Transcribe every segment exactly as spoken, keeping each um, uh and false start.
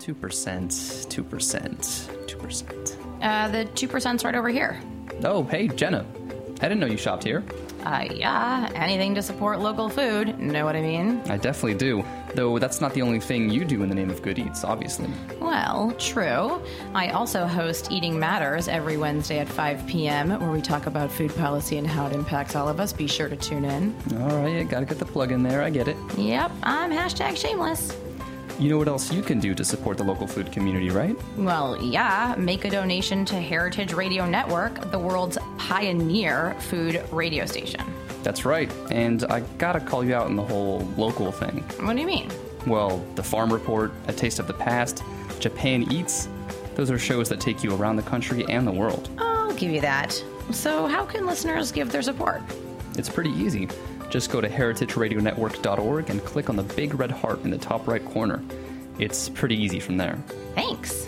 two percent, two percent, two percent. Uh, the two percent's right over here. Oh, hey, Jenna. I didn't know you shopped here. Uh, yeah, anything to support local food, know what I mean? I definitely do. Though that's not the only thing you do in the name of Good Eats, obviously. Well, true. I also host Eating Matters every Wednesday at five p.m., where we talk about food policy and how it impacts all of us. Be sure to tune in. All right, you gotta get the plug in there. I get it. Yep, I'm hashtag shameless. You know what else you can do to support the local food community, right? Well, yeah. Make a donation to Heritage Radio Network, the world's pioneer food radio station. That's right. And I gotta call you out on the whole local thing. What do you mean? Well, the Farm Report, A Taste of the Past, Japan Eats, those are shows that take you around the country and the world. I'll give you that. So how can listeners give their support? It's pretty easy. Just go to heritage radio network dot org and click on the big red heart in the top right corner. It's pretty easy from there. Thanks.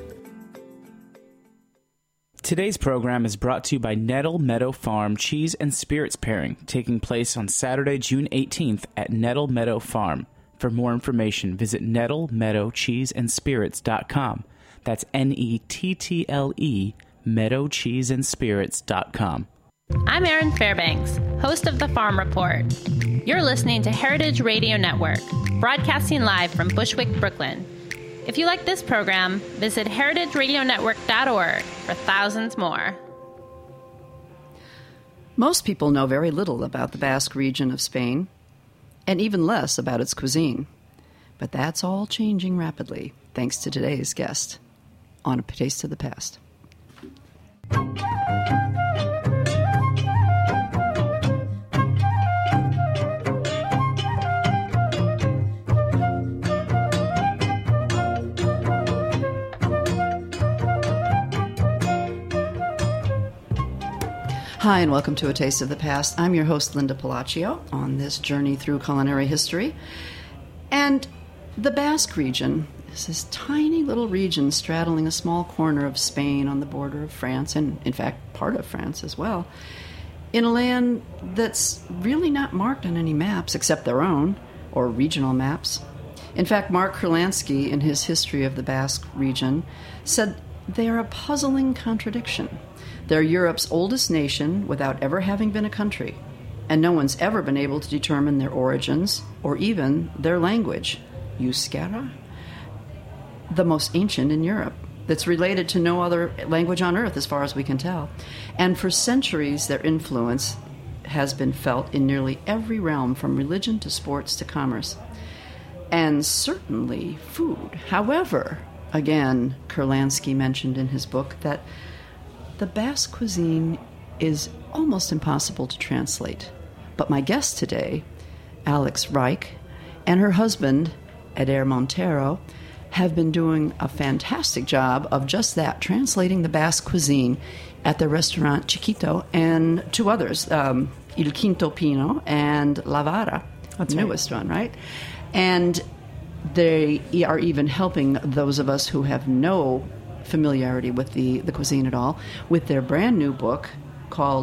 Today's program is brought to you by Nettle Meadow Farm Cheese and Spirits Pairing, taking place on Saturday, June eighteenth at Nettle Meadow Farm. For more information, visit nettle meadow cheese and spirits dot com. That's N E T T L E, meadow cheese and spirits dot com. I'm Erin Fairbanks, host of The Farm Report. You're listening to Heritage Radio Network, broadcasting live from Bushwick, Brooklyn. If you like this program, visit heritage radio network dot org for thousands more. Most people know very little about the Basque region of Spain, and even less about its cuisine. But that's all changing rapidly, thanks to today's guest on A Taste of the Past. Hi, and welcome to A Taste of the Past. I'm your host, Linda Palacio, on this journey through culinary history. And the Basque region is this tiny little region straddling a small corner of Spain on the border of France, and in fact, part of France as well, in a land that's really not marked on any maps except their own, or regional maps. In fact, Mark Kurlansky, in his History of the Basque region, said they are a puzzling contradiction. They're Europe's oldest nation without ever having been a country, and no one's ever been able to determine their origins or even their language, Euskara, the most ancient in Europe, that's related to no other language on earth as far as we can tell. And for centuries, their influence has been felt in nearly every realm, from religion to sports to commerce, and certainly food. However, again, Kurlansky mentioned in his book that the Basque cuisine is almost impossible to translate. But my guest today, Alex Reich, and her husband, Eder Montero, have been doing a fantastic job of just that, translating the Basque cuisine at the restaurant Chiquito and two others, um, Il Quinto Pino and La Vara, That's the right. newest one, right? And they are even helping those of us who have no familiarity with the, the cuisine at all, with their brand new book called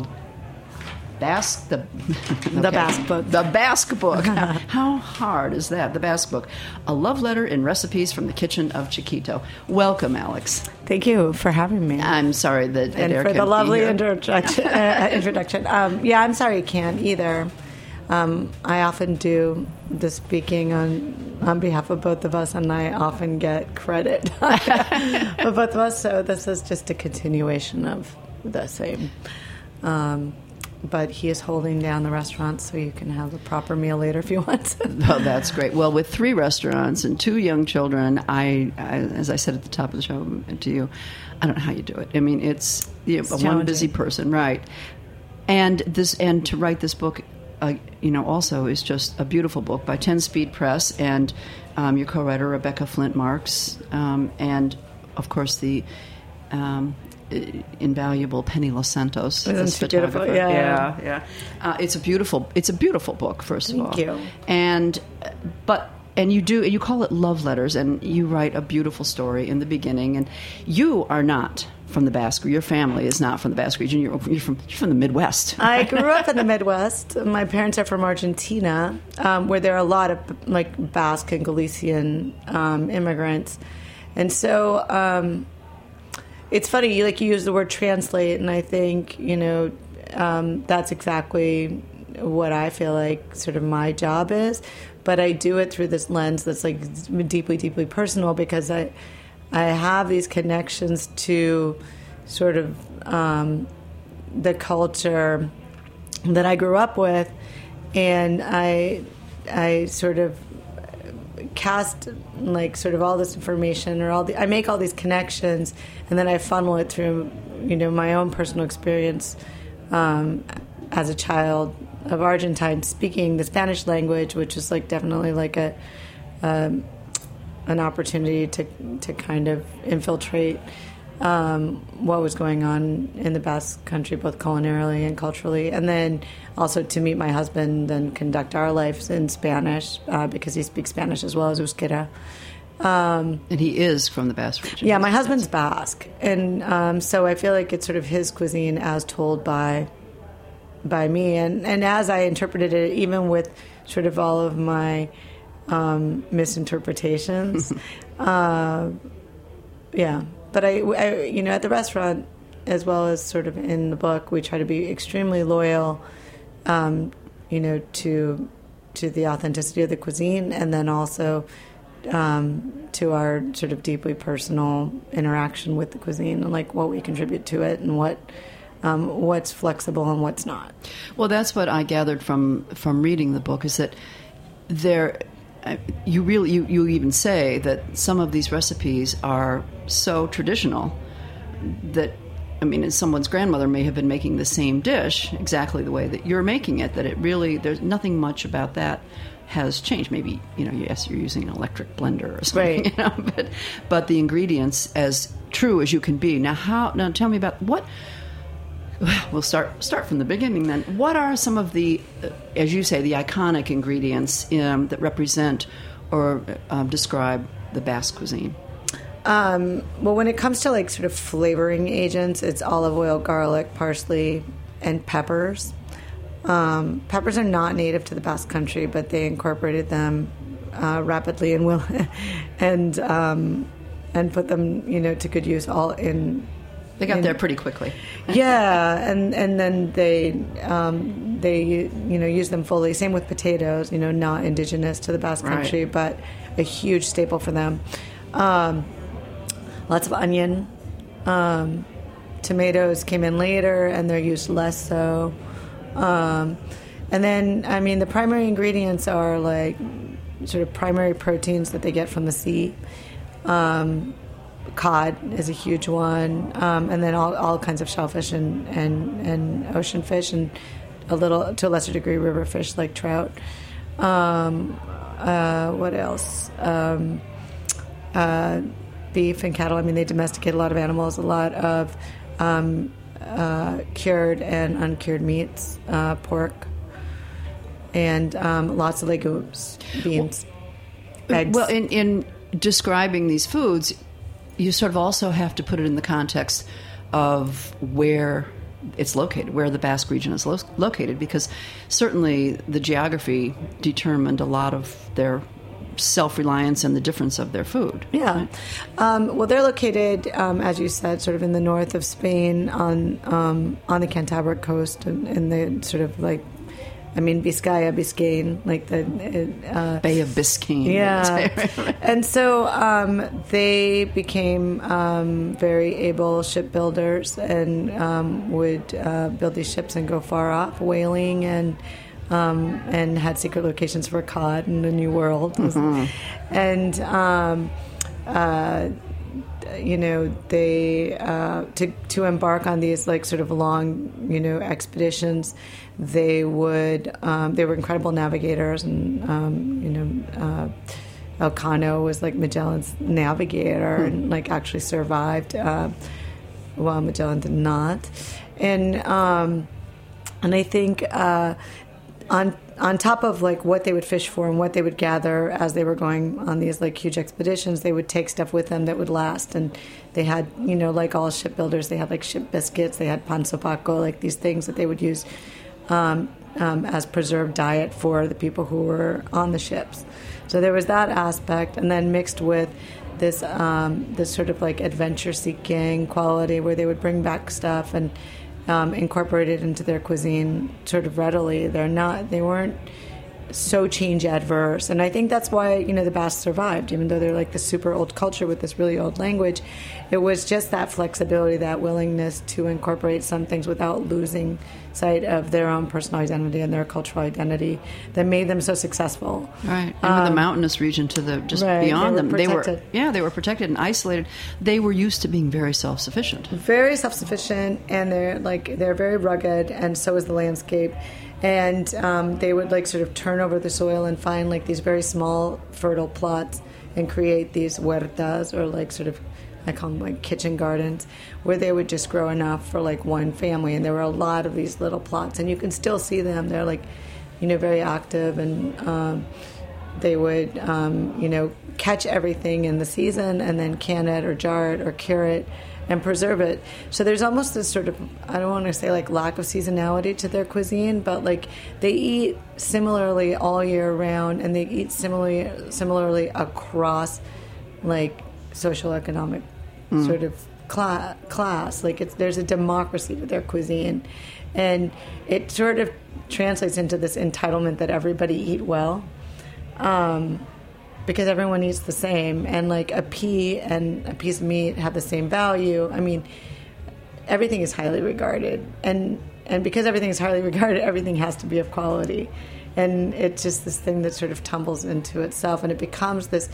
Basque, the, The Basque Book. The Basque Book. How hard is that? The Basque Book. A love letter and recipes from the kitchen of Chiquito. Welcome, Alex. Thank you for having me. I'm sorry that and Eder for the couldn't be lovely here. introduction. uh, introduction. Um, yeah, I'm sorry you can't either. Um, I often do the speaking on on behalf of both of us, and I often get credit for both of us. So this is just a continuation of the same. Um, but he is holding down the restaurant, so you can have a proper meal later if you want. Oh, that's great. Well, with three restaurants and two young children, I, I, as I said at the top of the show to you, I don't know how you do it. I mean, it's, you know, It's one challenging. busy person, right? And this, and to write this book, uh, you know, also is just a beautiful book by Ten Speed Press, and um, your co-writer Rebecca Flint Marks, um, and of course the um, invaluable Penny Los Santos. Isn't this she beautiful? photographer. Yeah. yeah, yeah. Uh, it's a beautiful. It's a beautiful book. First of all, Thank you. And but. And you do, you call it love letters, and you write a beautiful story in the beginning. And you are not from the Basque, your family is not from the Basque region. You're, you're from you're from the Midwest. I grew up in the Midwest. My parents are from Argentina, um, where there are a lot of like Basque and Galician um, immigrants. And so um, it's funny, you like you use the word translate, and I think, you know, um, that's exactly what I feel like sort of my job is. But I do it through this lens that's like deeply, deeply personal, because I I have these connections to sort of um, the culture that I grew up with, and I I sort of cast like sort of all this information, or all the I make all these connections, and then I funnel it through, you know, my own personal experience um, as a child of Argentine, speaking the Spanish language, which is like definitely like a um, an opportunity to to kind of infiltrate um, what was going on in the Basque Country, both culinarily and culturally, and then also to meet my husband and conduct our lives in Spanish uh, because he speaks Spanish as well as Euskera. Um, and he is from the Basque region. Yeah, my husband's Basque, and um, so I feel like it's sort of his cuisine as told by. by me, and, and as I interpreted it, even with sort of all of my um, misinterpretations. uh, yeah, but I, I, you know, at the restaurant, as well as sort of in the book, we try to be extremely loyal, um, you know, to to the authenticity of the cuisine, and then also um, to our sort of deeply personal interaction with the cuisine, and like what we contribute to it, and what. Um, what's flexible and what's not. Well, that's what I gathered from, from reading the book, is that there, you really, you, you even say that some of these recipes are so traditional that, I mean, someone's grandmother may have been making the same dish exactly the way that you're making it, that it really, there's nothing much about that has changed. Maybe, you know, yes, you're using an electric blender or something, right. you know, but, but the ingredients as true as you can be. Now, how, now tell me about what, We'll start start from the beginning then. What are some of the, uh, as you say, the iconic ingredients um, that represent or um, describe the Basque cuisine? Um, well, when it comes to like sort of flavoring agents, it's olive oil, garlic, parsley, and peppers. Um, peppers are not native to the Basque Country, but they incorporated them uh, rapidly and will and um, and put them, you know, to good use all in. They got there pretty quickly. Yeah, and and then they um, they you know use them fully. Same with potatoes. You know, not indigenous to the Basque Country, right. but a huge staple for them. Um, lots of onion. Um, tomatoes came in later, and they're used less so. Um, and then, I mean, the primary ingredients are like sort of primary proteins that they get from the sea. Um, Cod is a huge one, um, and then all, all kinds of shellfish and, and, and ocean fish, and a little, to a lesser degree, river fish like trout. Um, uh, what else? Um, uh, beef and cattle. I mean, they domesticate a lot of animals, a lot of um, uh, cured and uncured meats, uh, pork, and um, lots of legumes, beans, well, eggs. Well, in, in describing these foods, you sort of also have to put it in the context of where it's located, where the Basque region is lo- located, because certainly the geography determined a lot of their self-reliance and the difference of their food. Yeah. Um, well, they're located, um, as you said, sort of in the north of Spain on um, on the Cantabric coast, and in the sort of like, I mean, Biscaya, Biscayne, like the uh, Bay of Biscayne. Yeah, and so um, they became um, very able shipbuilders, and um, would uh, build these ships and go far off, whaling, and um, and had secret locations for cod in the New World, mm-hmm. and um, uh, you know they uh, to to embark on these like sort of long you know expeditions. They would. Um, they were incredible navigators, and um, you know, uh, Elcano was like Magellan's navigator, and like actually survived, uh, while Magellan did not. And um, and I think uh, on on top of like what they would fish for and what they would gather as they were going on these like huge expeditions, they would take stuff with them that would last. And they had, you know, like all shipbuilders, they had like ship biscuits, they had pan sopaco, like these things that they would use. Um, um, as preserved diet for the people who were on the ships. So there was that aspect, and then mixed with this um, this sort of like adventure-seeking quality where they would bring back stuff and um, incorporate it into their cuisine sort of readily. They're not, they weren't so change adverse, and I think that's why, you know, the Basques survived, even though they're like this super old culture with this really old language. It was just that flexibility, that willingness to incorporate some things without losing sight of their own personal identity and their cultural identity that made them so successful. Right, and um, with the mountainous region to the just right, beyond they them, protected. they were yeah they were protected and isolated. They were used to being very self-sufficient, very self-sufficient, and they're like they're very rugged, and so is the landscape. And um, they would like sort of turn over the soil and find like these very small fertile plots and create these huertas, or like sort of, I call them like kitchen gardens, where they would just grow enough for like one family. And there were a lot of these little plots, and you can still see them. They're like, you know, very active, and um, they would, um, you know, catch everything in the season and then can it or jar it or cure it and preserve it. So there's almost this sort of, I don't want to say like lack of seasonality to their cuisine, but like they eat similarly all year round, and they eat similarly similarly across like social economic mm. sort of cla- class. Like it's there's a democracy to their cuisine, and it sort of translates into this entitlement that everybody eat well. Um, because everyone eats the same, and like a pea and a piece of meat have the same value. I mean, everything is highly regarded, and and because everything is highly regarded, everything has to be of quality, and it's just this thing that sort of tumbles into itself, and it becomes this,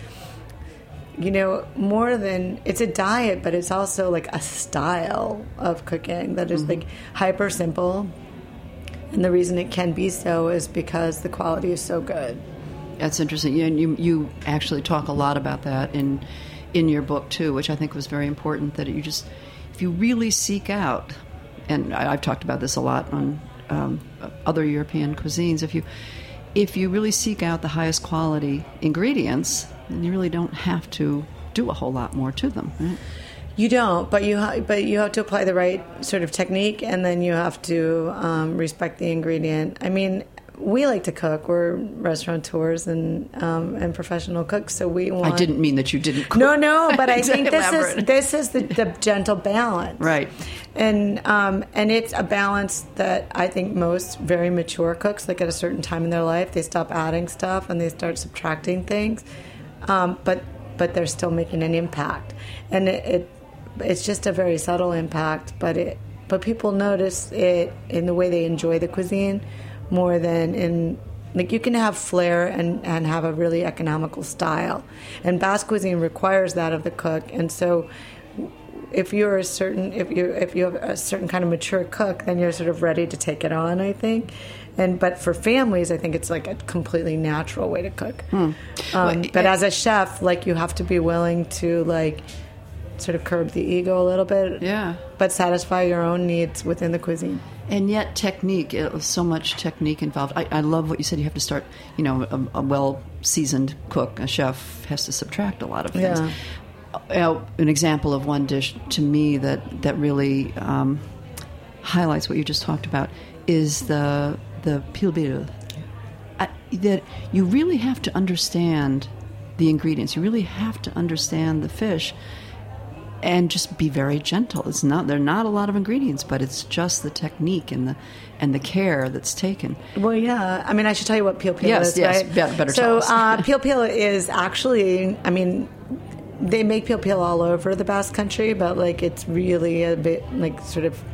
you know, more than, it's a diet, but it's also like a style of cooking that is mm-hmm. like hyper simple, and the reason it can be so is because the quality is so good. That's interesting. You, you you actually talk a lot about that in in your book too, which I think was very important. That you just, if you really seek out, and I, I've talked about this a lot on um, other European cuisines. If you if you really seek out the highest quality ingredients, then you really don't have to do a whole lot more to them. Right? You don't, but you ha- but you have to apply the right sort of technique, and then you have to um, respect the ingredient. I mean, we like to cook. We're restaurateurs and um, and professional cooks, so we want. I didn't mean that you didn't cook. No, no, but I think this is this is the, the gentle balance, right? And um, and it's a balance that I think most very mature cooks, like at a certain time in their life, they stop adding stuff and they start subtracting things, um, but but they're still making an impact, and it, it it's just a very subtle impact, but it but people notice it in the way they enjoy the cuisine. More than in, like, you can have flair and, and have a really economical style. And Basque cuisine requires that of the cook. And so if you're a certain, if you if you have a certain kind of mature cook, then you're sort of ready to take it on, I think. And but for families, I think it's like a completely natural way to cook. Hmm. Um, well, but as a chef, like, you have to be willing to, like, sort of curb the ego a little bit. Yeah. But satisfy your own needs within the cuisine. And yet technique, it was so much technique involved. I, I love what you said. You have to start, you know, a, a well-seasoned cook, a chef, has to subtract a lot of things. Yeah. Uh, an example of one dish to me that, that really um, highlights what you just talked about is the the pilpil. Uh, that you really have to understand the ingredients. You really have to understand the fish. And just be very gentle. It's not there are not a lot of ingredients, but it's just the technique and the and the care that's taken. Well, yeah. I mean, I should tell you what pilpil yes, is, yes, right? Yes, better so, tell us. uh, pilpil is actually, I mean, they make pilpil all over the Basque Country, but like it's really a bit like sort of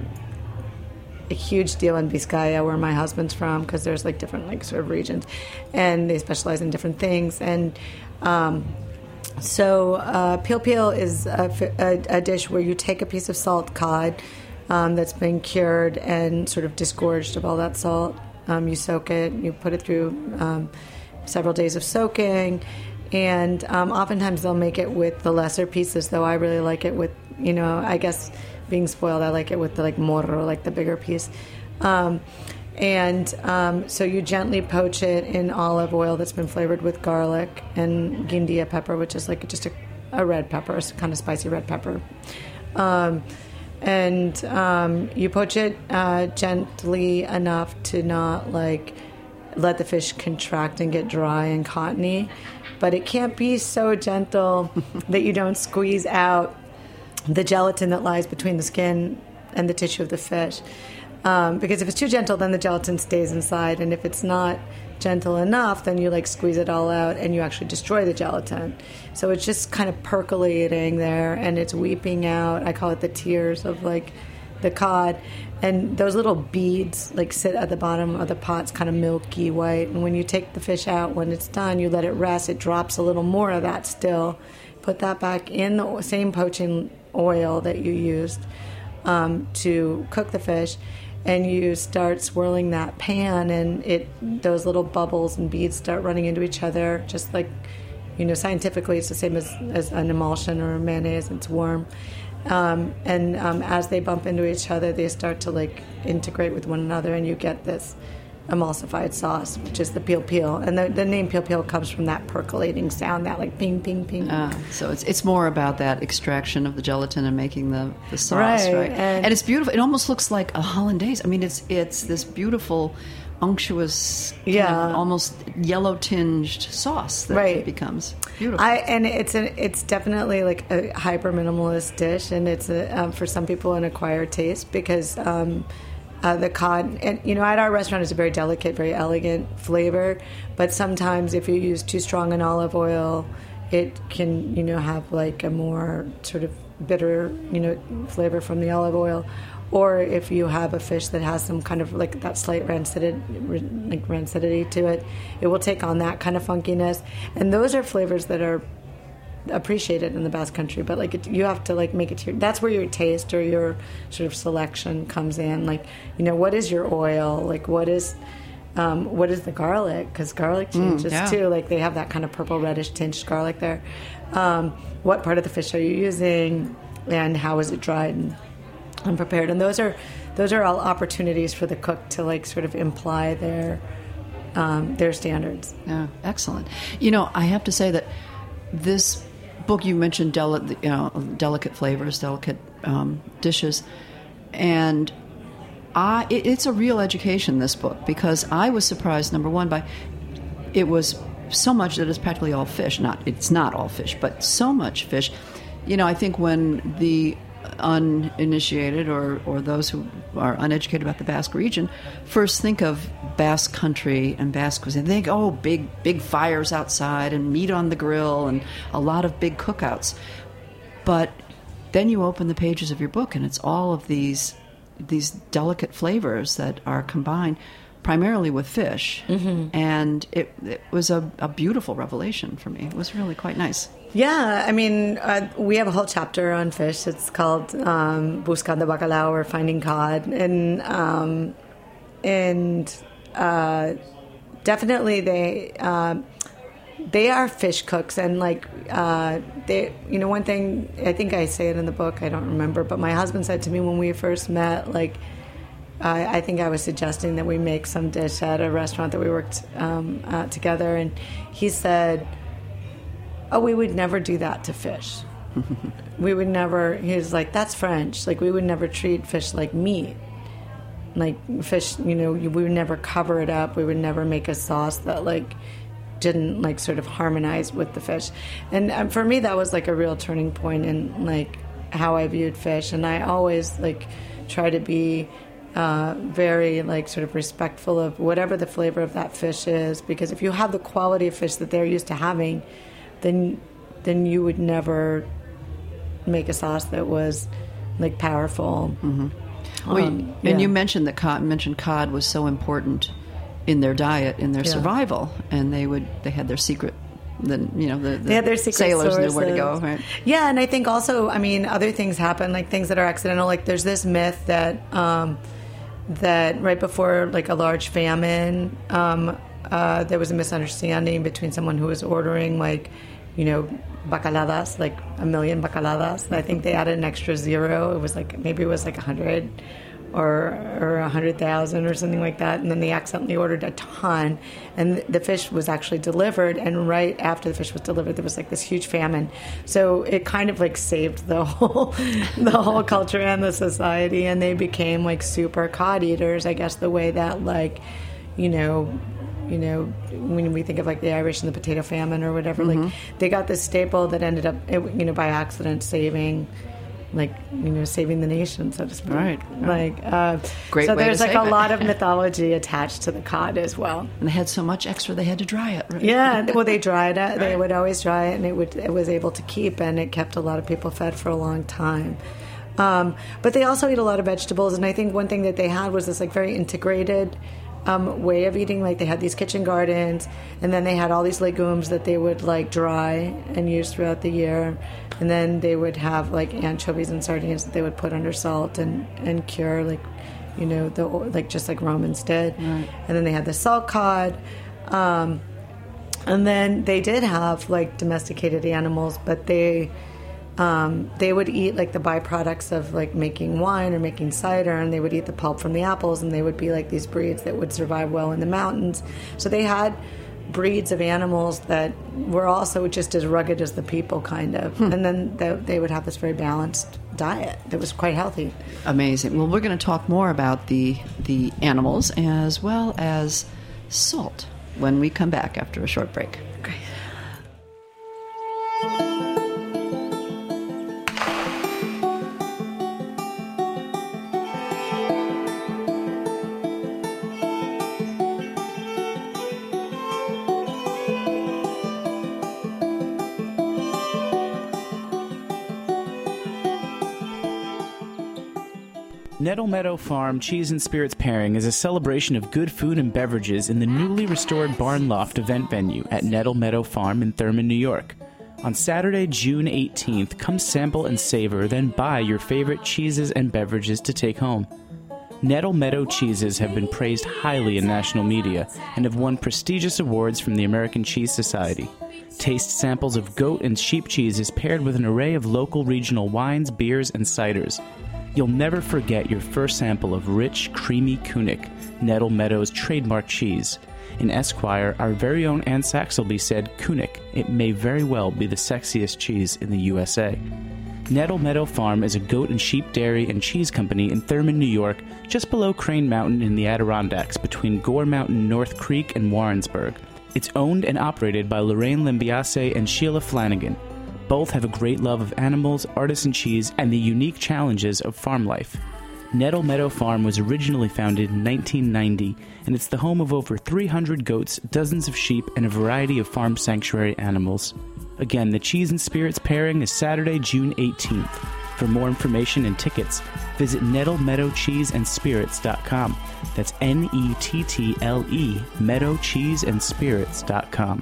a huge deal in Vizcaya, where my husband's from, because there's like different like sort of regions, and they specialize in different things. And um, So uh, pilpil is a, a, a dish where you take a piece of salt cod um, that's been cured and sort of disgorged of all that salt. Um, you soak it, you put it through um, several days of soaking, and um, oftentimes they'll make it with the lesser pieces, though I really like it with, you know, I guess being spoiled, I like it with the like morro, like the bigger piece. Um, And um, so you gently poach it in olive oil that's been flavored with garlic and guindia pepper, which is like just a, a red pepper, a kind of spicy red pepper. Um, and um, you poach it uh, gently enough to not like let the fish contract and get dry and cottony. but it can't be so gentle that you don't squeeze out the gelatin that lies between the skin and the tissue of the fish. Um, because if it's too gentle, then the gelatin stays inside, and if it's not gentle enough, then you like squeeze it all out and you actually destroy the gelatin. So it's just kind of percolating there, and it's weeping out. I call it the tears of like the cod, and those little beads like sit at the bottom of the pot, kind of milky white. And when you take the fish out, when it's done, you let it rest. It drops a little more of that still. Put that back in the same poaching oil that you used um, to cook the fish. And you start swirling that pan, and it those little bubbles and beads start running into each other, just like, you know, scientifically it's the same as, as an emulsion or a mayonnaise. It's warm. Um, and um, as they bump into each other, they start to like integrate with one another, and you get this emulsified sauce, which is the peel peel. And the, the name peel peel comes from that percolating sound, that like ping, ping, ping. Uh, so it's it's more about that extraction of the gelatin and making the, the sauce, right? right? And, and it's beautiful. It almost looks like a hollandaise. I mean, it's it's this beautiful, unctuous, kind yeah, of almost yellow tinged sauce that right. it becomes. Beautiful. I, and it's an, it's definitely like a hyper minimalist dish, and it's a, um, for some people an acquired taste because. Um, Uh, the cod, and you know, at our restaurant, it's a very delicate, very elegant flavor. But sometimes, if you use too strong an olive oil, it can, you know, have like a more sort of bitter, you know, flavor from the olive oil. Or if you have a fish that has some kind of like that slight rancidity, like rancidity to it, it will take on that kind of funkiness. And those are flavors that are appreciated in the Basque Country, but like it, you have to like make it to your, that's where your taste or your sort of selection comes in. Like, you know, what is your oil? Like, what is um, what is the garlic? Because garlic changes mm, yeah. too. Like they have that kind of purple reddish tinged garlic there. Um, what part of the fish are you using, and how is it dried and, and prepared? And those are those are all opportunities for the cook to like sort of imply their um, their standards. Yeah, excellent. You know, I have to say that this book, you mentioned deli- you know, delicate flavors, delicate um, dishes, and I, it, it's a real education, this book, because I was surprised, number one, by it was so much that it's practically all fish. Not it's not all fish, but so much fish. You know, I think when the uninitiated or, or those who are uneducated about the Basque region first think of Basque country and Basque cuisine, they think, oh, big big fires outside and meat on the grill and a lot of big cookouts. But then you open the pages of your book, and it's all of these these delicate flavors that are combined primarily with fish. Mm-hmm. And it, it was a, a beautiful revelation for me. It was really quite nice. Yeah, I mean, uh, we have a whole chapter on fish. It's called um, Buscando Bacalao, or Finding Cod. And, um, and uh, definitely they... Uh, They are fish cooks, and like uh, they, you know, one thing I think I say it in the book. I don't remember, but my husband said to me when we first met, like uh, I think I was suggesting that we make some dish at a restaurant that we worked um, uh, together, and he said, "Oh, we would never do that to fish. We would never." He was like, "That's French. Like we would never treat fish like meat. Like fish, you know, we would never cover it up. We would never make a sauce that like." didn't like sort of harmonize with the fish." And um, for me that was like a real turning point in like how I viewed fish. And I always like try to be uh, very like sort of respectful of whatever the flavor of that fish is, because if you have the quality of fish that they're used to having, then then you would never make a sauce that was like powerful. Mm-hmm. um, well, and yeah. you mentioned that cod mentioned cod was so important in their diet, in their Yeah. survival, and they would they had their secret. Then you know the, the they had their secret sailors sources. knew where to go. Right? Yeah, and I think also, I mean, other things happen, like things that are accidental. Like there's this myth that um, that right before like a large famine, um, uh, there was a misunderstanding between someone who was ordering like, you know, bacaladas, like a million bacaladas. And I think they added an extra zero. It was like maybe it was like a hundred. or or a hundred thousand or something like that, and then they accidentally ordered a ton, and the fish was actually delivered, and right after the fish was delivered there was like this huge famine. So it kind of like saved the whole the whole culture and the society, and they became like super cod eaters, I guess, the way that like, you know, you know, when we think of like the Irish and the potato famine or whatever, mm-hmm. like they got this staple that ended up, you know, by accident saving, like, you know, saving the nation, so to speak. Right. Like, uh, Great so way there's to like save a it. lot of mythology attached to the cod as well. And they had so much extra they had to dry it. Right? Yeah, well, they dried it. Right. They would always dry it, and it would it was able to keep, and it kept a lot of people fed for a long time. Um, but they also eat a lot of vegetables, and I think one thing that they had was this like very integrated um, way of eating. Like they had these kitchen gardens, and then they had all these legumes that they would like dry and use throughout the year, and then they would have like anchovies and sardines that they would put under salt and, and cure, like, you know, the like just like Romans did. Right. And then they had the salt cod. Um, and then they did have like domesticated animals, but they um, they would eat like the byproducts of like making wine or making cider, and they would eat the pulp from the apples, and they would be like these breeds that would survive well in the mountains. So they had breeds of animals that were also just as rugged as the people, kind of. Hmm. And then they, they would have this very balanced diet that was quite healthy. Amazing. Well, we're going to talk more about the the animals as well as salt when we come back after a short break. Okay. Nettle Meadow Farm Cheese and Spirits Pairing is a celebration of good food and beverages in the newly restored Barn Loft event venue at Nettle Meadow Farm in Thurman, New York. On Saturday, June eighteenth, come sample and savor, then buy your favorite cheeses and beverages to take home. Nettle Meadow cheeses have been praised highly in national media and have won prestigious awards from the American Cheese Society. Taste samples of goat and sheep cheeses paired with an array of local regional wines, beers, and ciders. You'll never forget your first sample of rich, creamy Kunik, Nettle Meadow's trademark cheese. In Esquire, our very own Anne Saxelby said, Kunik, it may very well be the sexiest cheese in the U S A. Nettle Meadow Farm is a goat and sheep dairy and cheese company in Thurman, New York, just below Crane Mountain in the Adirondacks between Gore Mountain, North Creek, and Warrensburg. It's owned and operated by Lorraine Limbiase and Sheila Flanagan. Both have a great love of animals, artisan cheese, and the unique challenges of farm life. Nettle Meadow Farm was originally founded in nineteen ninety, and it's the home of over three hundred goats, dozens of sheep, and a variety of farm sanctuary animals. Again, the Cheese and Spirits Pairing is Saturday, June eighteenth. For more information and tickets, visit nettle meadow cheese and spirits dot com. That's N E T T L E, meadow cheese and spirits dot com.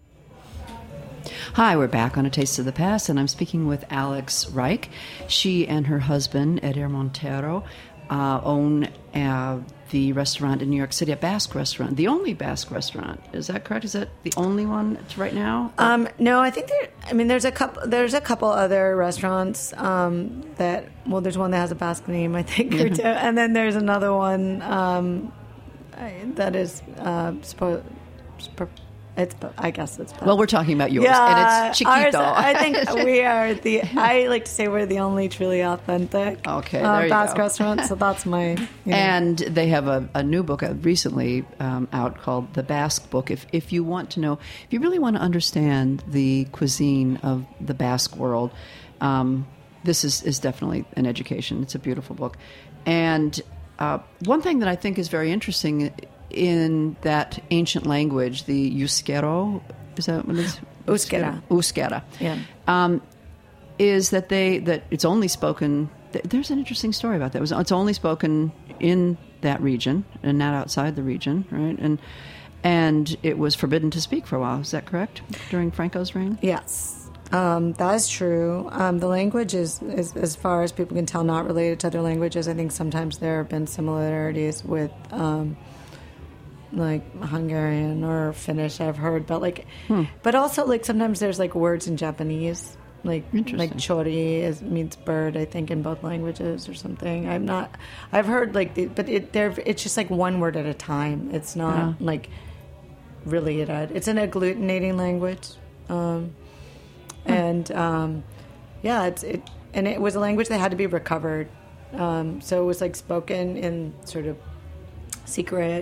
Hi, we're back on A Taste of the Past, and I'm speaking with Alex Reich. She and her husband, Eder Montero, uh, own uh, the restaurant in New York City, a Basque restaurant, the only Basque restaurant. Is that correct? Is that the only one right now? Um, no, I think there. I mean, there's a couple. There's a couple other restaurants um, that. Well, there's one that has a Basque name, I think, or two, and then there's another one um, that is uh, supposed. It's, I guess it's. Well, we're talking about yours, yeah, and it's Chiquito. Ours, I think we are the. I like to say we're the only truly authentic. Okay, uh, there you Basque go. restaurant. So that's my. You know. And they have a, a new book uh, recently um, out called The Basque Book. If if you want to know, if you really want to understand the cuisine of the Basque world, um, this is is definitely an education. It's a beautiful book, and uh, one thing that I think is very interesting. In that ancient language, the Euskera, is that what it is? Euskera. Euskera. Yeah. Um, is that they that it's only spoken. Th- there's an interesting story about that. It was, it's only spoken in that region and not outside the region, right? And and it was forbidden to speak for a while. Is that correct? During Franco's reign? Yes. Um, that is true. Um, the language is, is, as far as people can tell, not related to other languages. I think sometimes there have been similarities with. Um, like Hungarian or Finnish, I've heard, but like, hmm. but also like sometimes there's like words in Japanese, like like chori is means bird, I think, in both languages or something. I'm not, I've heard like, the, but it there it's just like one word at a time. It's not yeah. like really it. It's an agglutinating language, um, hmm. and um, yeah, it's it, and it was a language that had to be recovered, um, so it was like spoken in sort of secret.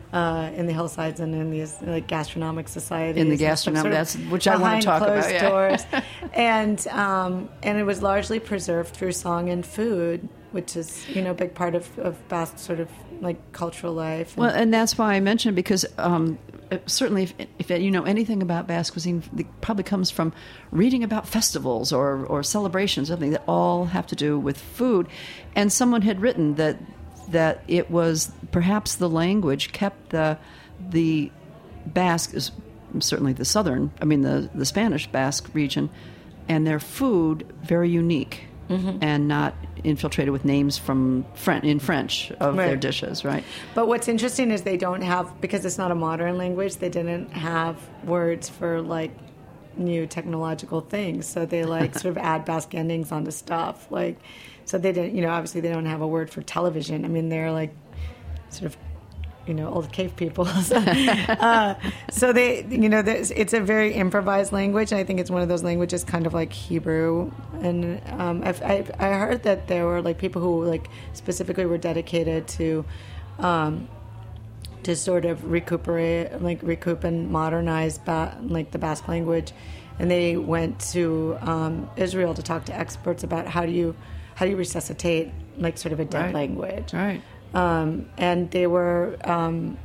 uh, in the hillsides and in these like gastronomic societies. In the and stuff, gastronomic, sort of that's which I want to talk behind about. closed Yeah. doors, and um, and it was largely preserved through song and food, which is you know a big part of, of Basque sort of like cultural life. And, Well, and that's why I mentioned because um, certainly if, if you know anything about Basque cuisine, it probably comes from reading about festivals or, or celebrations, something that all have to do with food. And someone had written that that it was perhaps the language kept the the Basque, certainly the southern, I mean the, the Spanish Basque region, and their food very unique. Mm-hmm. And not infiltrated with names from French, in French of Right. their dishes, right? But what's interesting is they don't have, because it's not a modern language, they didn't have words for like new technological things. So they like sort of add Basque endings onto stuff. Like, so they didn't, you know, obviously they don't have a word for television. I mean, they're like sort of, you know, old cave people. so, uh, so they, you know, there's- it's a very improvised language. And I think it's one of those languages kind of like Hebrew. And um, I've, I, I heard that there were like people who like specifically were dedicated to, um, to sort of recuperate, like recoup and modernize ba- like the Basque language. And they went to um, Israel to talk to experts about how do you, how do you resuscitate like sort of a dead Right. language. Right. Um, and they were um,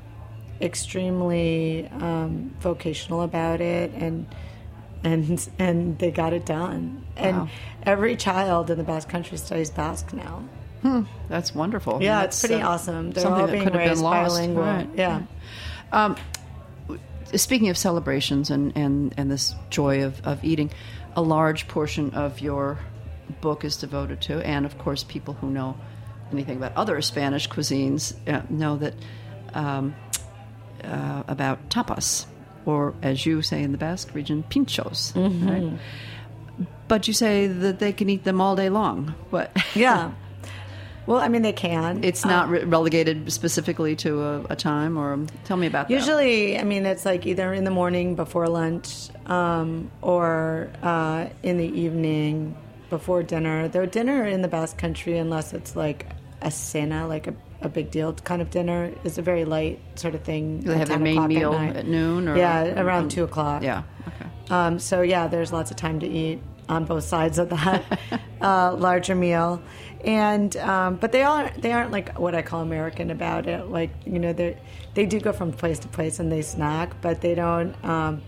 extremely um, vocational about it, and and and they got it done. And Wow. every child in the Basque Country studies Basque now. That's wonderful. Yeah, That's, it's pretty uh, awesome. They're something all that being could have been raised lost. bilingual. Right. Yeah. Um, speaking of celebrations and, and, and this joy of, of eating, a large portion of your book is devoted to, and of course, people who know anything about other Spanish cuisines uh, know that um, uh, about tapas, or as you say in the Basque region, pinchos. Mm-hmm. Right? But you say that they can eat them all day long. What? Yeah. Well, I mean, they can. It's not re- relegated specifically to a, a time, or tell me about that. Usually, I mean, it's like either in the morning before lunch um, or uh, in the evening before dinner. Though dinner in the Basque Country, unless it's like a cena, like a, a big deal kind of dinner, is a very light sort of thing. Do they at have their ten main o'clock meal night. at noon? Or Yeah, around two o'clock. Yeah. Okay. Um, so yeah, there's lots of time to eat on both sides of that uh, larger meal, and um, but they aren't they aren't like what I call American about it. Like you know they they do go from place to place and they snack, but they don't. Um,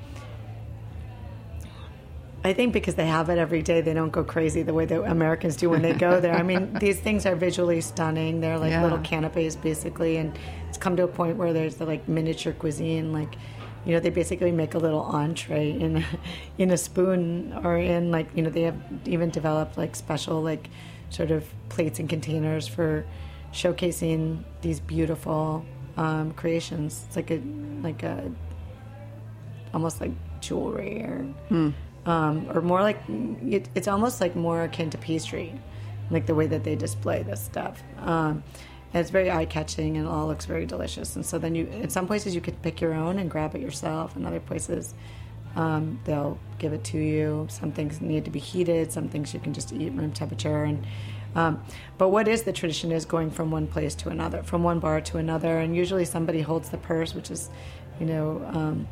I think because they have it every day, they don't go crazy the way that Americans do when they go there. I mean, these things are visually stunning. They're like Yeah. little canapes, basically, and it's come to a point where there's the like miniature cuisine. Like, you know, they basically make a little entree in a, in a spoon, or in like you know they have even developed like special like sort of plates and containers for showcasing these beautiful um, creations. It's like a like a almost like jewelry or. Hmm. Um, or more like it, it's almost like more akin to pastry, like the way that they display this stuff. Um, and it's very eye-catching and it all looks very delicious. And so then you, in some places you could pick your own and grab it yourself. In other places, um, they'll give it to you. Some things need to be heated. Some things you can just eat room temperature. And um, but what is the tradition is going from one place to another, from one bar to another, and usually somebody holds the purse, which is, you know. Um,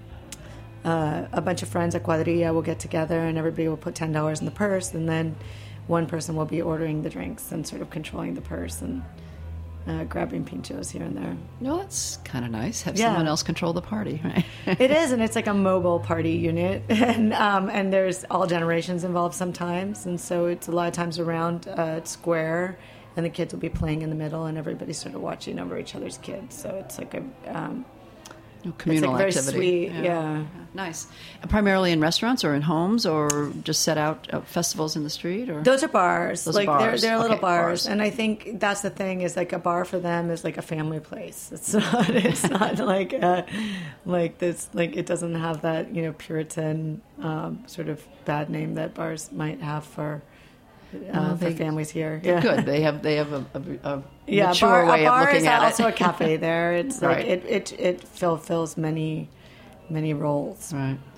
Uh, a bunch of friends, a cuadrilla, will get together and everybody will put ten dollars in the purse, and then one person will be ordering the drinks and sort of controlling the purse and uh, grabbing pinchos here and there. No, that's kind of nice. Have Yeah. someone else control the party, right? It is, and it's like a mobile party unit, and um, and there's all generations involved sometimes, and so it's a lot of times around a square, and the kids will be playing in the middle, and everybody's sort of watching over each other's kids. So it's like a um, Communal very activity. sweet, yeah. Nice. And primarily in restaurants or in homes, or just set out uh, festivals in the street, or Those are bars. Those are like they're bars. they're little Okay, bars. bars. And I think that's the thing is like a bar for them is like a family place. It's not it's not like uh, like this like it doesn't have that, you know, Puritan um, sort of bad name that bars might have for uh, Well, for they- families here. They're good. They have they have a, a, a Yeah, mature bar, way a bar of looking is at also it. a cafe there. It's Right. like it it it fulfills many many roles. Right.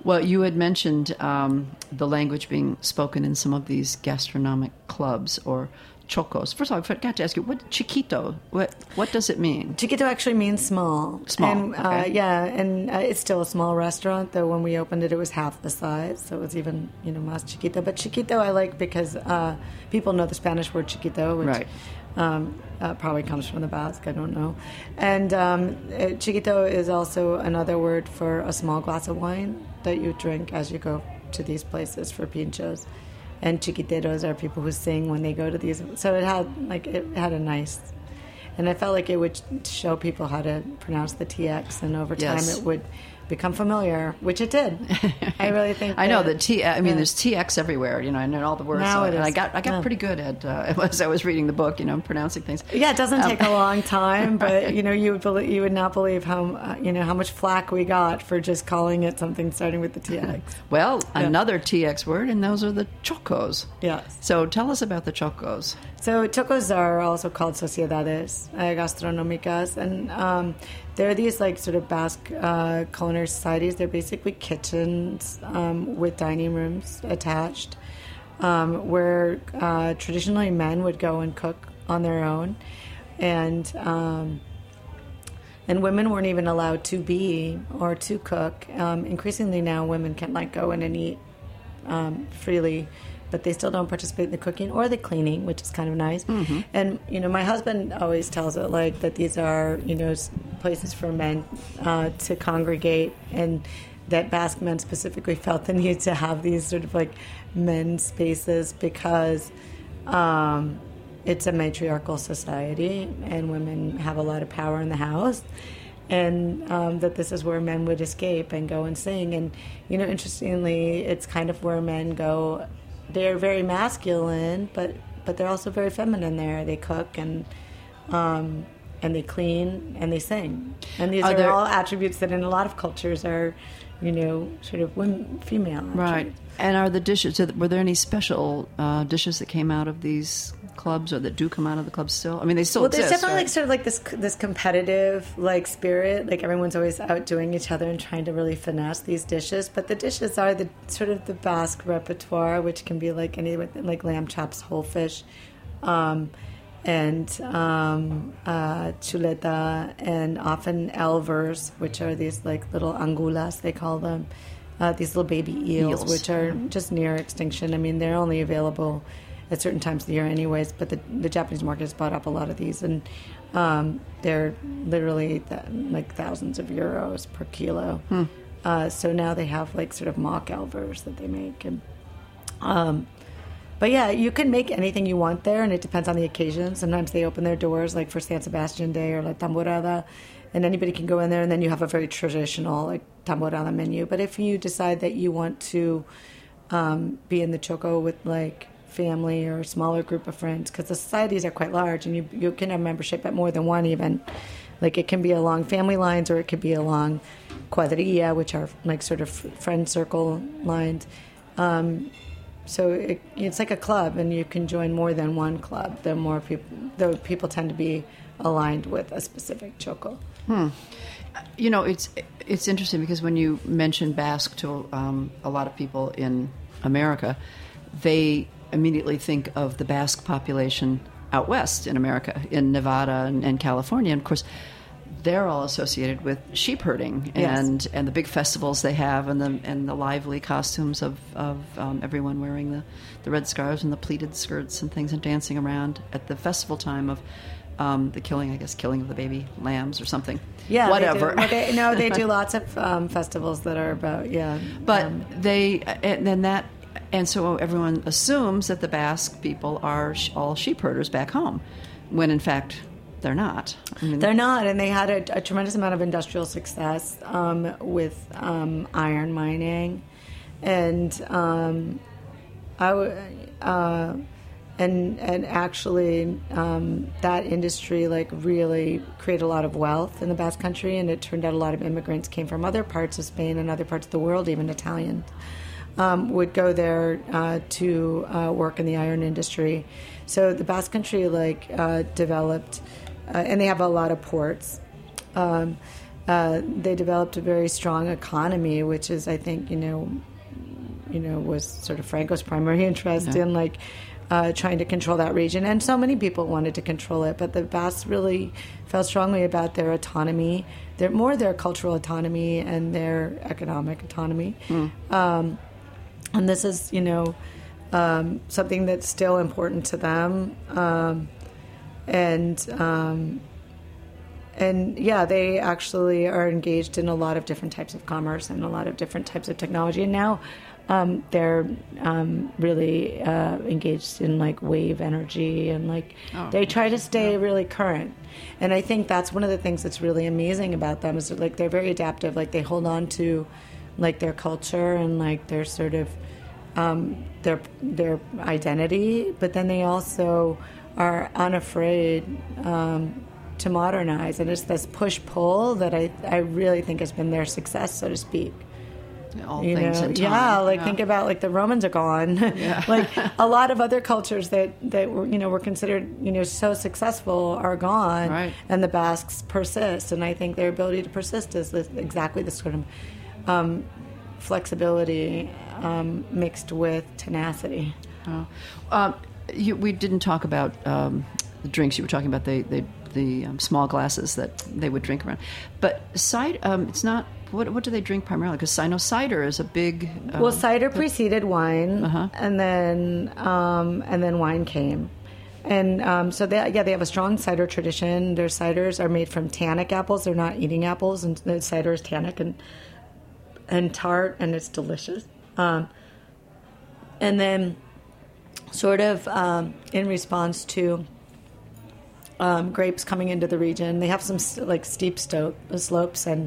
Well, you had mentioned um, the language being spoken in some of these gastronomic clubs or chocos. First of all, I forgot to ask you, what chiquito, what what does it mean? Chiquito actually means small. Small, and, okay. uh, yeah, and uh, it's still a small restaurant, though when we opened it, it was half the size, so it was even, you know, más chiquito. But chiquito I like because uh, people know the Spanish word chiquito, which right. um, uh, probably comes from the Basque, I don't know. And um, uh, chiquito is also another word for a small glass of wine that you drink as you go to these places for pinchos. And chiquiteros are people who sing when they go to these. So it had like it had a nice, and I felt like it would show people how to pronounce the T X, and over time Yes. it would become familiar, which it did. I really think. I know that, the T. I mean, yeah. there's T X everywhere. You know, I know all the words. Now so, it and I is. got I got Yeah. pretty good at uh, as I was reading the book. You know, pronouncing things. Yeah, it doesn't Um, take a long time, but you know, you would believe, you would not believe how uh, you know how much flack we got for just calling it something starting with the T X. Well, Yeah. another T X word, and those are the chocos. Yes. So tell us about the chocos. So chocos are also called sociedades uh, gastronómicas, and um, they're these like sort of Basque uh, culinary societies. They're basically kitchens um, with dining rooms attached, um, where uh, traditionally men would go and cook on their own, and um, and women weren't even allowed to be or to cook. Um, increasingly now, women can like go in and eat um, freely, but they still don't participate in the cooking or the cleaning, which is kind of nice. Mm-hmm. And, you know, my husband always tells it like that these are, you know, s- places for men uh, to congregate, and that Basque men specifically felt the need to have these sort of like men's spaces because um, it's a matriarchal society and women have a lot of power in the house. And um, that this is where men would escape and go and sing. And, you know, interestingly, it's kind of where men go. They're very masculine, but but they're also very feminine there. They cook and um, and they clean and they sing. And these Are are, there- all attributes that in a lot of cultures are, you know, sort of women, female Right. attributes. And are the dishes, so were there any special uh, dishes that came out of these clubs or that do come out of the clubs still? I mean, they still Well, there's exist, definitely right? like sort of like this this competitive like spirit. Like everyone's always outdoing each other and trying to really finesse these dishes. But the dishes are the sort of the Basque repertoire, which can be like any like lamb chops, whole fish, um, and um, uh, chuleta, and often elvers, which are these like little angulas they call them. Uh, these little baby eels, Eels. which are just near extinction. I mean, they're only available at certain times of the year anyways, but the, the Japanese market has bought up a lot of these, and um, they're literally th- like thousands of euros per kilo. Hmm. Uh, so now they have like sort of mock elvers that they make. And, um, but yeah, you can make anything you want there, and it depends on the occasion. Sometimes they open their doors like for San Sebastian Day or like Tamborada, and anybody can go in there, and then you have a very traditional like Tamborada menu. But if you decide that you want to um, be in the Choco with like family or a smaller group of friends, because the societies are quite large, and you you can have membership at more than one even. Like it can be along family lines, or it could be along cuadrilla, which are like sort of friend circle lines. Um, so it, it's like a club, and you can join more than one club. The more people, the people tend to be aligned with a specific Choco. Hmm. You know, it's it's interesting because when you mention Basque to um, a lot of people in America, they immediately think of the Basque population out west in America, in Nevada and, and California. And of course, they're all associated with sheep herding and, Yes. and the big festivals they have, and the and the lively costumes of of um, everyone wearing the, the red scarves and the pleated skirts and things, and dancing around at the festival time of um, the killing, I guess, killing of the baby lambs or something. Yeah, whatever. They do. Well, they, no, they do lots of um, festivals that are about yeah. But um, they, and then that, and so everyone assumes that the Basque people are sh- all sheep herders back home, when in fact they're not. I mean, they're not, and they had a, a tremendous amount of industrial success um, with um, iron mining, and um, I w- uh, and and actually um, that industry like really created a lot of wealth in the Basque Country, and it turned out a lot of immigrants came from other parts of Spain and other parts of the world, even Italians. Um, would go there uh, to uh, work in the iron industry. So the Basque Country like uh, developed, uh, and they have a lot of ports. Um, uh, they developed a very strong economy, which is, I think, you know, you know, was sort of Franco's primary interest Yeah. in like uh, trying to control that region. And so many people wanted to control it, but the Basques really felt strongly about their autonomy, their more their cultural autonomy and their economic autonomy. Mm. Um, and this is, you know, um, something that's still important to them. Um, and um, and yeah, they actually are engaged in a lot of different types of commerce and a lot of different types of technology. And now um, they're um, really uh, engaged in like wave energy and like Oh, they try to stay really current. And I think that's one of the things that's really amazing about them is that, like, they're very adaptive. Like, they hold on to like their culture and like their sort of um, their their identity, but then they also are unafraid um, to modernize. And it's this push-pull that I, I really think has been their success, so to speak. All You things know, in time. yeah, like think about like the Romans are gone. Yeah. Like a lot of other cultures that, that were, you know, were considered, you know, so successful are gone. Right. And the Basques persist. And I think their ability to persist is this, exactly this sort of um, flexibility um, mixed with tenacity. Oh. Um, you, we didn't talk about um, the drinks. You were talking about the the, the um, small glasses that they would drink around. But cider, um, it's not. What, what do they drink primarily? Because I know cider is a big. Um, Well, cider preceded wine, Uh-huh. and then um, and then wine came, and um, so they yeah they have a strong cider tradition. Their ciders are made from tannic apples. They're not eating apples, and the cider is tannic and and tart, and it's delicious. Um, and then, sort of um, in response to um, grapes coming into the region, they have some like steep sto- slopes and.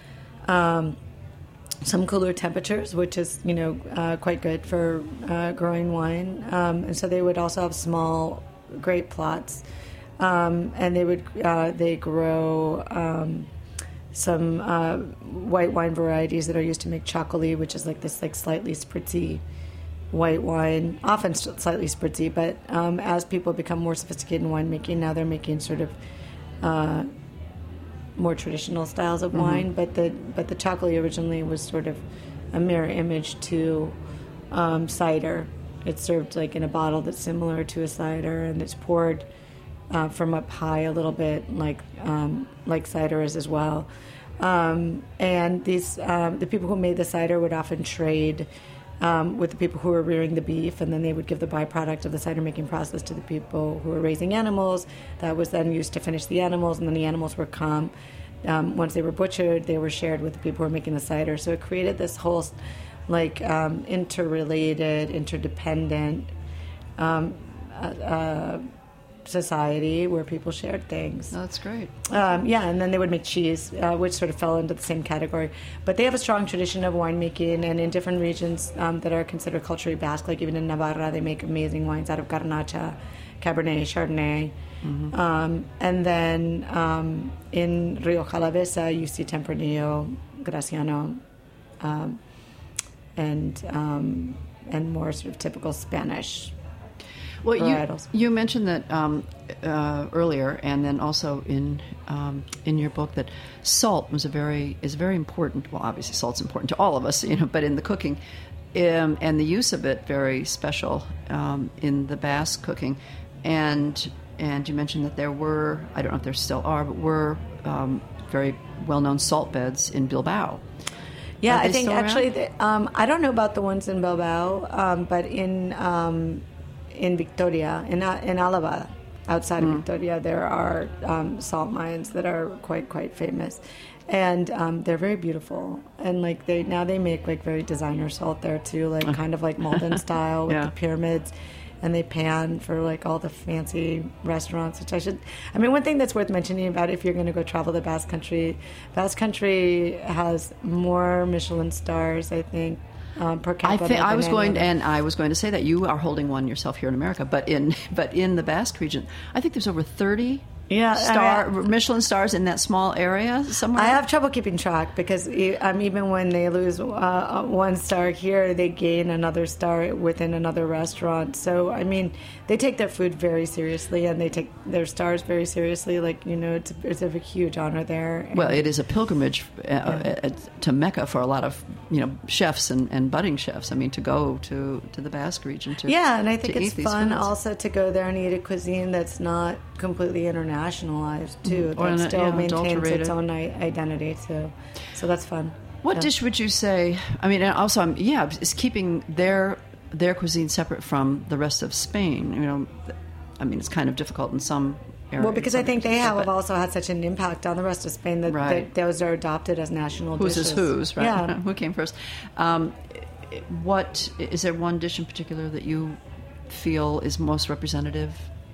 Um, some cooler temperatures, which is, you know, uh, quite good for uh, growing wine. Um, and so they would also have small grape plots, um, and they would uh, they grow um, some uh, white wine varieties that are used to make chocolate, which is like this like slightly spritzy white wine, often slightly spritzy. But um, as people become more sophisticated in winemaking, now they're making sort of uh, more traditional styles of wine, mm-hmm. but the but the chocolate originally was sort of a mirror image to um, cider. It's served like in a bottle that's similar to a cider, and it's poured uh, from up high a little bit, like um, like cider is as well. Um, and these um, the people who made the cider would often trade um, with the people who were rearing the beef, and then they would give the byproduct of the cider making process to the people who were raising animals. That was then used to finish the animals, and then the animals were come. Um, once they were butchered, they were shared with the people who were making the cider. So it created this whole, like, um, interrelated, interdependent um, uh, uh, society where people shared things. Oh, that's great. Um, yeah, and then they would make cheese, uh, which sort of fell into the same category. But they have a strong tradition of winemaking, and in different regions um, that are considered culturally Basque, like even in Navarra, they make amazing wines out of Garnacha, Cabernet, Chardonnay. Mm-hmm. Um, and then um, in Rio Jalavesa, you see Tempranillo, Graciano, um, and um, and more sort of typical Spanish Well, varietals. you you mentioned that um, uh, earlier, and then also in um, in your book that salt was a very is very important. Well, obviously, salt's important to all of us, you know, but in the cooking, um, and the use of it very special um, in the Basque cooking, and. And you mentioned that there were, I don't know if there still are, but were um, very well-known salt beds in Bilbao. Yeah, Are they I think still actually, around? the, um, I don't know about the ones in Bilbao, um, but in um, in Victoria, in in Álava, outside Mm. of Victoria, there are um, salt mines that are quite quite famous, and um, they're very beautiful. And like they now they make like very designer salt there too, like kind of like Malden style with Yeah. the pyramids. And they pan for like all the fancy restaurants, which I should. I mean, one thing that's worth mentioning about if you're going to go travel to Basque Country, Basque Country has more Michelin stars, I think, um, per I capita. think I than was any going, other. and I was going to say that you are holding one yourself here in America, but in but in the Basque region, I think there's over thirty Yeah, star I mean, Michelin stars in that small area somewhere? I have trouble keeping track because e- um, even when they lose uh, one star here, they gain another star within another restaurant. So, I mean, they take their food very seriously and they take their stars very seriously. Like, you know, it's, it's a huge honor there. And well, it is a pilgrimage uh, Yeah. uh, to Mecca for a lot of, you know, chefs and, and budding chefs. I mean, to go to, to the Basque region to Yeah, and I think to it's eat these fun foods. also to go there and eat a cuisine that's not completely internationalized too. Or That an- still yeah, maintains adulterated. its own i- identity too. So that's fun. What Yeah. dish would you say? I mean, and also, I'm, yeah, is keeping their their cuisine separate from the rest of Spain. You know, I mean, it's kind of difficult in some areas. Well, because I think they have but also had such an impact on the rest of Spain that, Right. that those are adopted as national who's dishes. is who's, right? Yeah. Who came first? Um, what is there one dish in particular that you feel is most representative?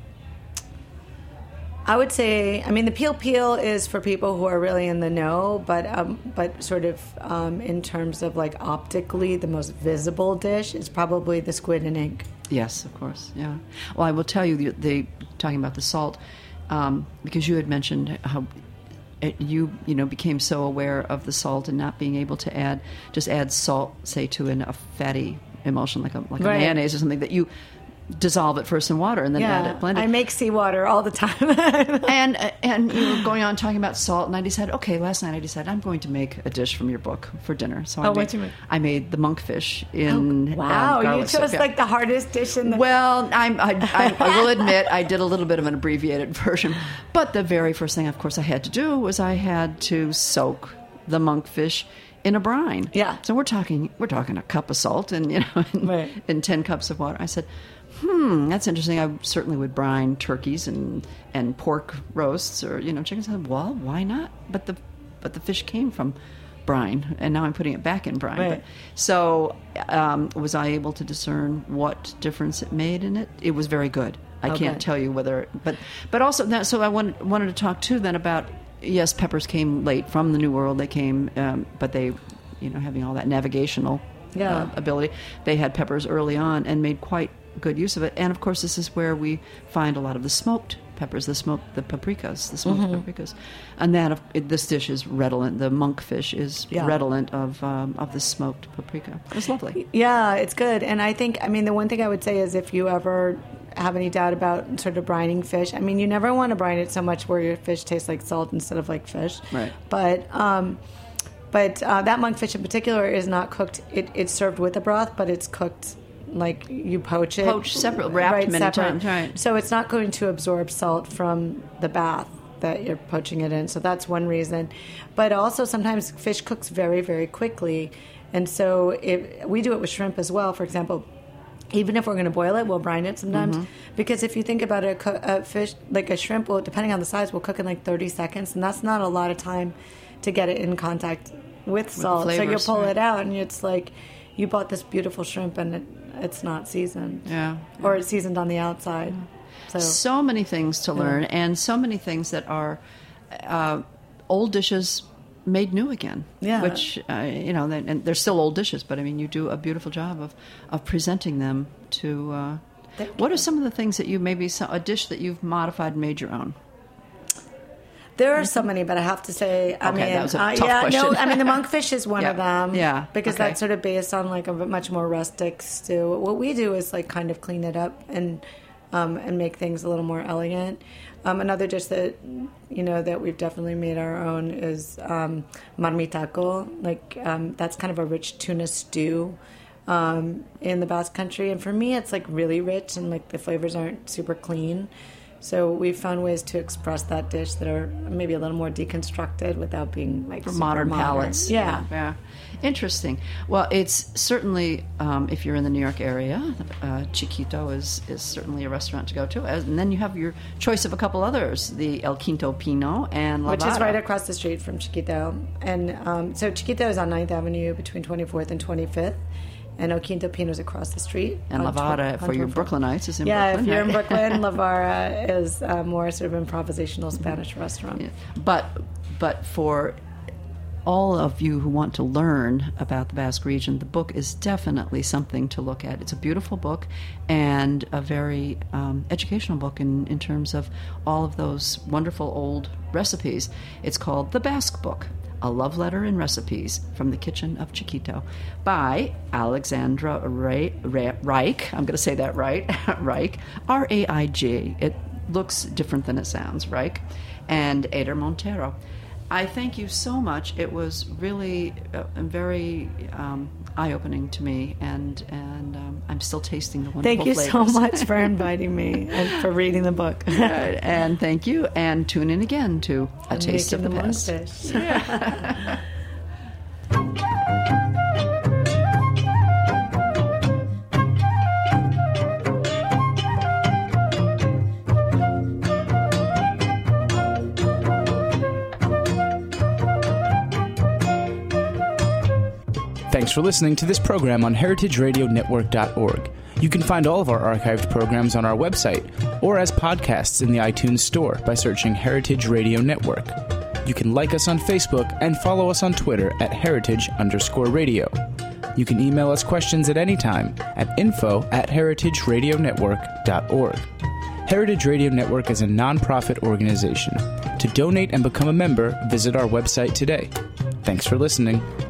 I would say, I mean, the peel peel is for people who are really in the know, but um, but sort of um, in terms of like optically, the most visible dish is probably the squid and ink. Yes, of course. Yeah. Well, I will tell you, the, the talking about the salt, um, because you had mentioned how it, you you know became so aware of the salt and not being able to add just add salt, say, to an, a fatty emulsion like a like a Right. mayonnaise or something, that you dissolve it first in water and then add it blended. I make seawater all the time. And and you were going on talking about salt, and I decided, okay, last night I decided I'm going to make a dish from your book for dinner. So I Oh, made, what'd you make? I made the monkfish in um, wow, you garlic chose soup, yeah. like the hardest dish in the. Well, I'm, I, I, I will admit I did a little bit of an abbreviated version, but the very first thing, of course, I had to do was I had to soak the monkfish in a brine. Yeah. So we're talking we're talking a cup of salt and you know and, Right. and ten cups of water. I said, hmm, that's interesting. I certainly would brine turkeys and, and pork roasts or you know chickens. I said, well, why not? But the but the fish came from brine, and now I'm putting it back in brine. Right. But, so um, was I able to discern what difference it made in it? It was very good. I Okay. can't tell you whether, but but also that. So I wanted wanted to talk too then about yes, peppers came late from the New World. They came, um, but they, you know, having all that navigational Yeah. uh, ability, they had peppers early on and made quite good use of it. And of course, this is where we find a lot of the smoked peppers, the smoked, the paprikas, the smoked Mm-hmm. paprikas, and that of, it, this dish is redolent. The monkfish is Yeah. redolent of um, of the smoked paprika. It's lovely. Yeah, it's good. And I think, I mean, the one thing I would say is if you ever have any doubt about sort of brining fish, I mean, you never want to brine it so much where your fish tastes like salt instead of like fish. Right. But um, but uh, that monkfish in particular is not cooked. It, it's served with the broth, but it's cooked like you poach it. Poached separate, wrapped right, many separate. times, right. So it's not going to absorb salt from the bath that you're poaching it in. So that's one reason. But also sometimes fish cooks very, very quickly. And so if we do it with shrimp as well, for example, even if we're going to boil it, we'll brine it sometimes. Mm-hmm. Because if you think about it, a, co- a fish, like a shrimp, will, depending on the size, will cook in like thirty seconds. And that's not a lot of time to get it in contact with salt. So you'll flavors, pull right. it out and it's like you bought this beautiful shrimp and it, it's not seasoned. Yeah. Or it's seasoned on the outside. So, So many things to learn, and so many things that are uh, old dishes made new again. Yeah. Which uh, you know, they, and they're still old dishes, but I mean, you do a beautiful job of of presenting them to. Uh, Thank what are some of the things that you maybe so, a dish that you've modified and made your own? there are so many, but I have to say, I Okay, mean, that was a uh, tough yeah, question. no, I mean, the monkfish is one Yeah, of them. yeah, because okay. that's sort of based on like a much more rustic stew. What we do is like kind of clean it up and um, and make things a little more elegant. Um, another dish that you know that we've definitely made our own is um, marmitaco. Like um, that's kind of a rich tuna stew um, in the Basque Country, and for me, it's like really rich and like the flavors aren't super clean. So we've found ways to express that dish that are maybe a little more deconstructed without being like For super modern modern. palates. Yeah. yeah. Interesting. Well, it's certainly, um, if you're in the New York area, uh, Chiquito is, is certainly a restaurant to go to. And then you have your choice of a couple others, the El Quinto Pino and La Which is Vara. right across the street from Chiquito. And um, so Chiquito is on ninth Avenue between twenty-fourth and twenty-fifth. And El Quinto Pino is across the street. And La on tw- Vara, on for your twenty-fourth. Brooklynites, is in Yeah, Brooklyn. if you're in right? Brooklyn, La Vara is a more sort of improvisational Spanish restaurant. Yeah. But but for all of you who want to learn about the Basque region, the book is definitely something to look at. It's a beautiful book and a very um, educational book in, in terms of all of those wonderful old recipes. It's called The Basque Book, A Love Letter in Recipes from the Kitchen of Chiquito by Alexandra Reich. I'm going to say that right. Reich. R A I G. It looks different than it sounds, Reich. And Eder Montero. I thank you so much. It was really uh, very um, eye-opening to me, and and um, I'm still tasting the wonderful Thank you flavors. so much for inviting me and for reading the book. uh, and thank you, and tune in again to A I'm Taste of the making Past. moonfish. Thanks for listening to this program on heritage radio network dot org. You can find all of our archived programs on our website or as podcasts in the iTunes Store by searching Heritage Radio Network. You can like us on Facebook and follow us on Twitter at heritage underscore radio. You can email us questions at any time at info at heritage radio network dot org. Heritage Radio Network is a nonprofit organization. To donate and become a member, visit our website today. Thanks for listening.